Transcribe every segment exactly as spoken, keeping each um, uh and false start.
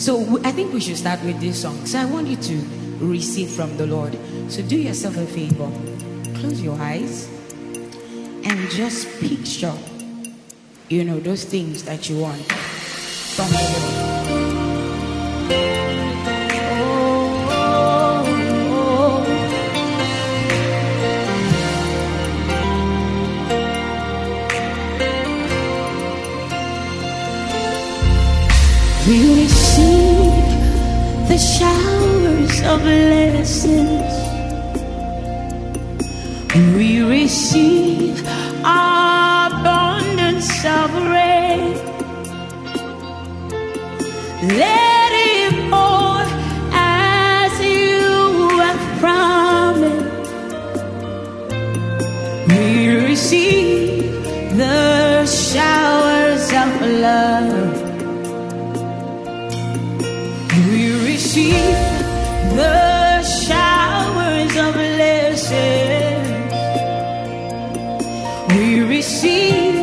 So I think we should start with this song. So I want you to receive from the Lord. So do yourself a favor. Close your eyes and just picture, you know, those things that you want from the Lord. We receive the showers of blessings. We receive abundance of rain. Let it pour as you have promised. We receive the showers of love. We receive the showers of blessings. We receive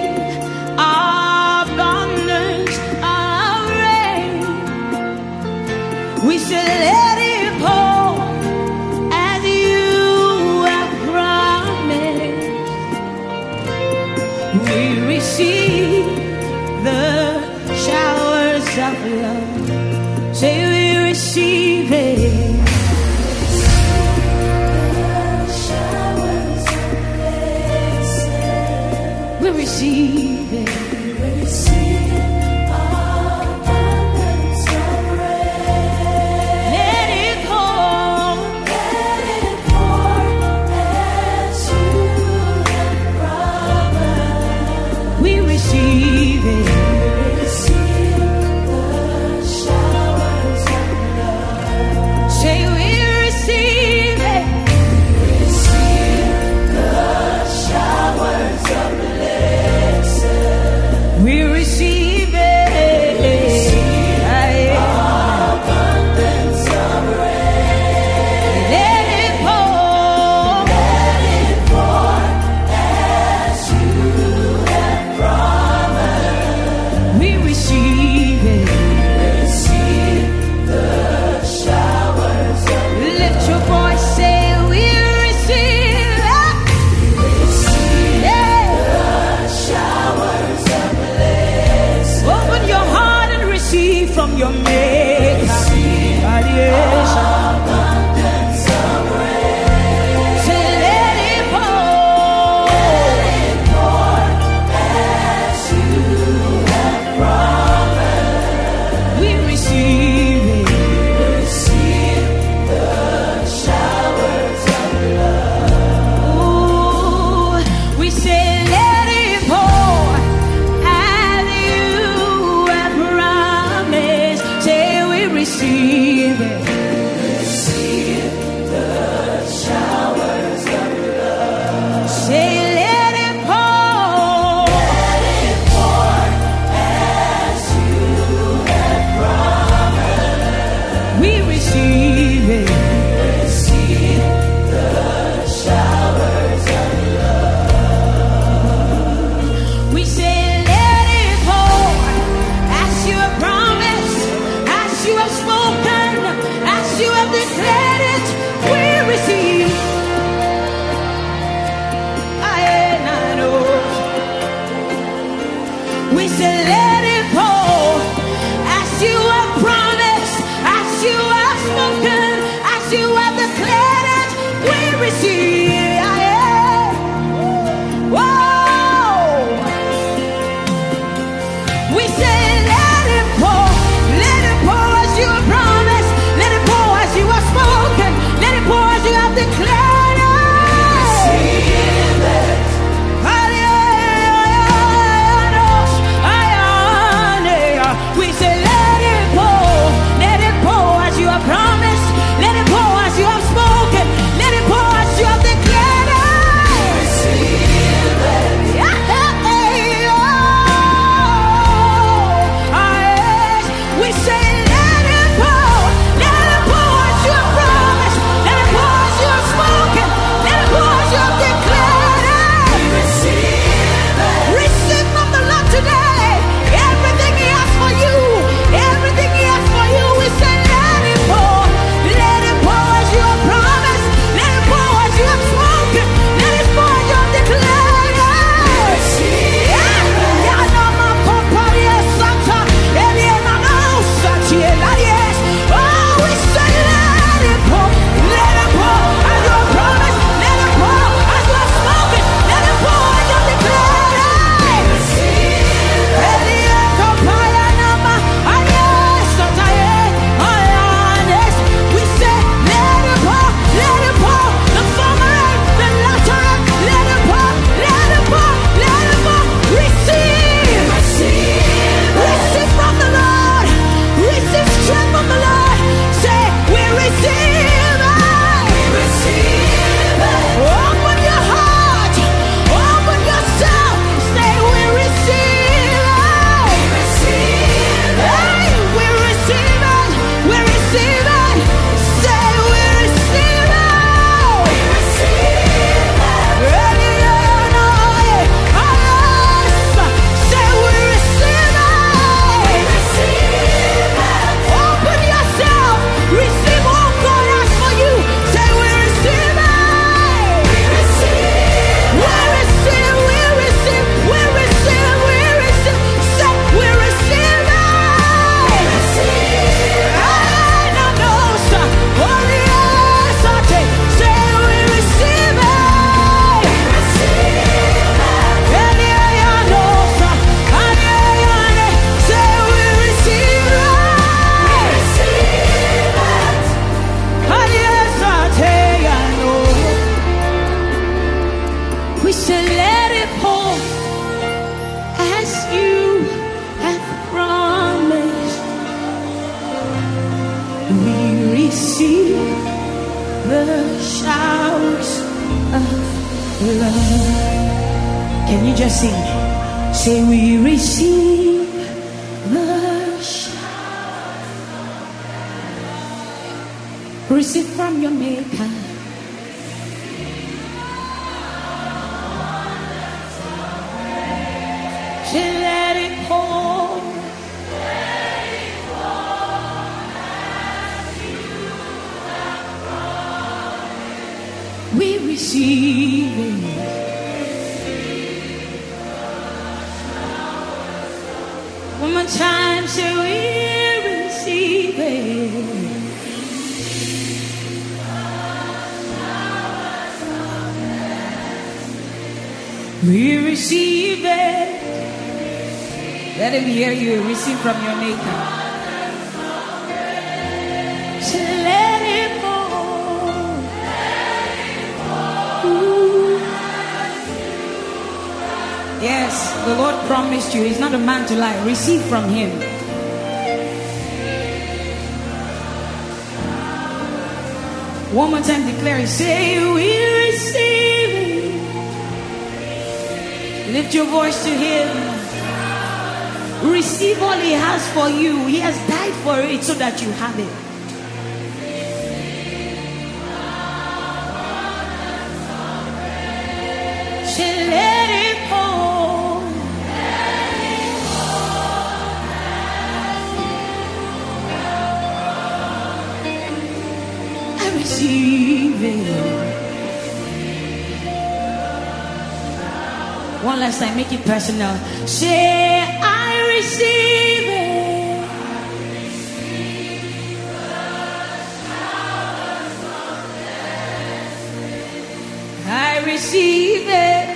abundance of rain. We say, let it pour as you have promised. We receive the showers of love. Say we receive it. We receive it. We receive abundance of rain. Let it pour. Let it pour as you have promised. We receive it. We receive the showers of love. Say we receive it. We receive the showers of love. We receive it. We receive abundance of rain. Let it pour. Let it pour as you have promised. We receive it. We receive the showers of love. Lift your voice, say we receive it. We receive the showers of blessing. Open your heart and receive from your Maker. Abundance of rain. Say, let it pour. Let it pour as you have promised. We receive it. We receive the showers of love. Ooh, we say, let it pour as you have promised. Say we receive it. Receive the showers of love. Say let it pour. Let it pour as you have promised. We receive it. Receive the showers of love. We say let it pour as you have promised, as you have spoken, as you have declared it. We receive. I know. We say let it pour as you have promised, as you have spoken, as you have declared it. We receive. Whoa. We say let it pour, let it pour as you have promised, let it pour as you have spoken, let it pour as you have declared it. Receive it. We say, let it pour as you have promised. We receive the showers of love. Can you just sing? Say, we receive the showers of love. Receive from your Maker. Say, let it pour. Let it pour as you have promised. We receive it. One more time, say, we receive it. We receive it. Let him hear you. Receive from your Maker. So let it pour. Ooh. Yes, the Lord promised you. He's not a man to lie. Receive from him. One more time, declare it. Say, we receive it. Lift your voice to him. Receive all he has for you. He has died for it so that you have it. Say, let it pour. Let it pour. I receive it. One last time, make it personal. Say, I receive it. I receive it.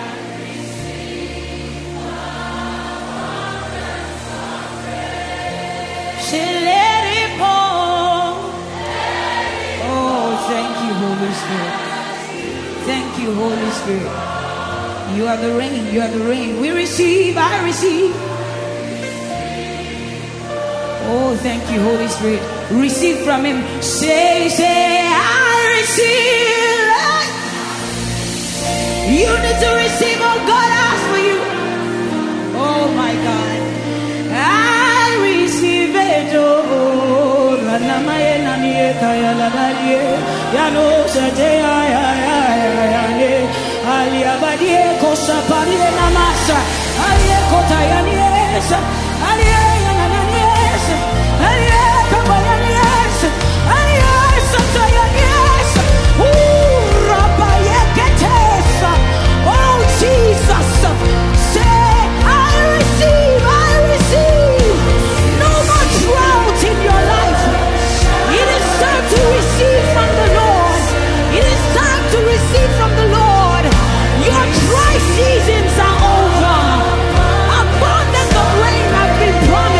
Say, let it pour. Oh, thank you, Holy Spirit. Thank you, Holy Spirit. You are the rain, you are the rain. We receive, I receive. Oh, thank you, Holy Spirit. Receive from him. Say, say, I receive. You need to receive what God has for you. Oh, my God. I receive it. Oh, Aliabadie kosa parie namasa alie kota yaniesa alie yananiesa alie kaba yaniesa alie sata yaniesa ooh raba yeketesa. Oh Jesus, say I receive, I receive. No more drought in your life. It is time to receive from the Lord. It is time to receive from the Lord. Your dry seasons are over. Abundance of rain has been promised.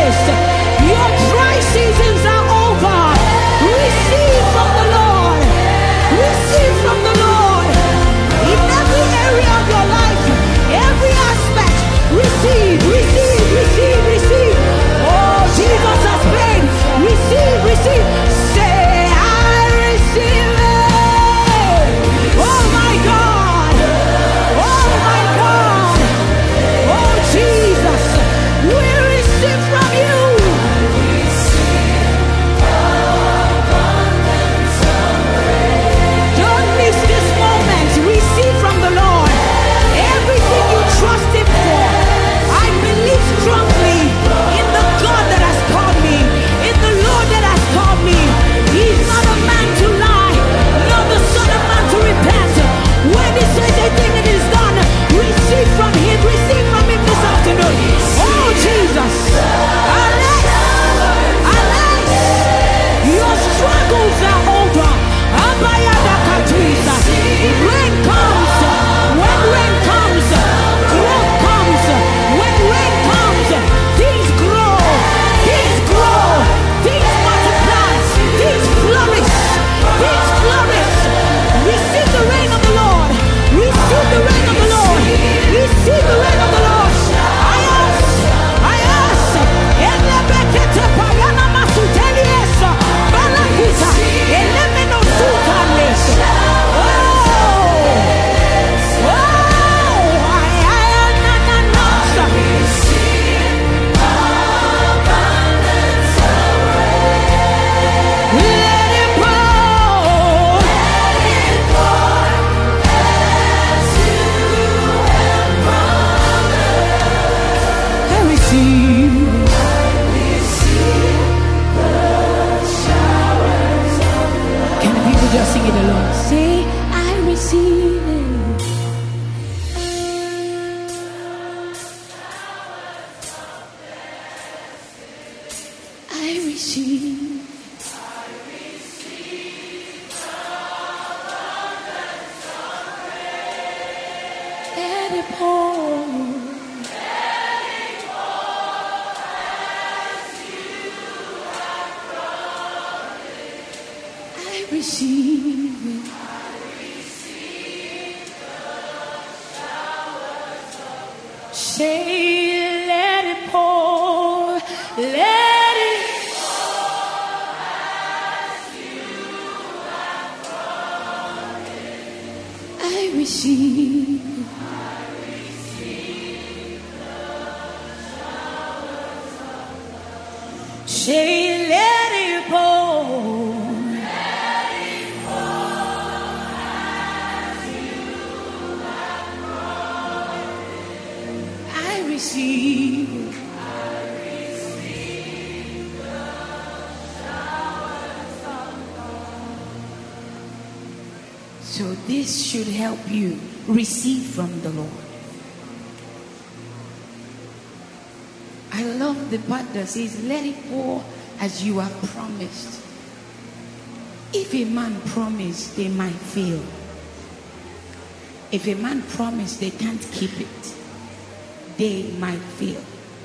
Let it pour. I receive it. Say, let it pour, let it pour as you have brought it. I receive, I receive the showers of love. Say, let it pour. Receive. I receive the showers of love. So this should help you receive from the Lord. I love the part that says, let it pour as you have promised. If a man promised, they might fail. If a man promised, they can't keep it. They might fail.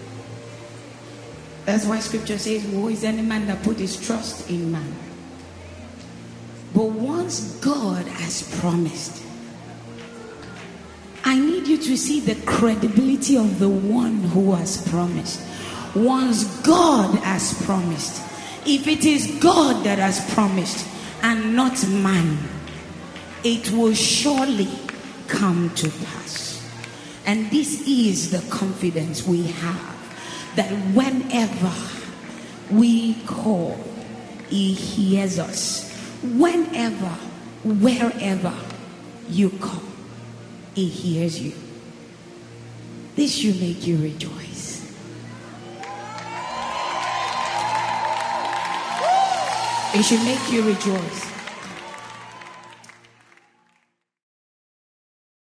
That's why scripture says, woe is any man that put his trust in man. But once God has promised, I need you to see the credibility of the one who has promised. Once God has promised, if it is God that has promised and not man, it will surely come to pass. And this is the confidence we have, that whenever we call, he hears us. Whenever, wherever you call, he hears you. This should make you rejoice. It should make you rejoice.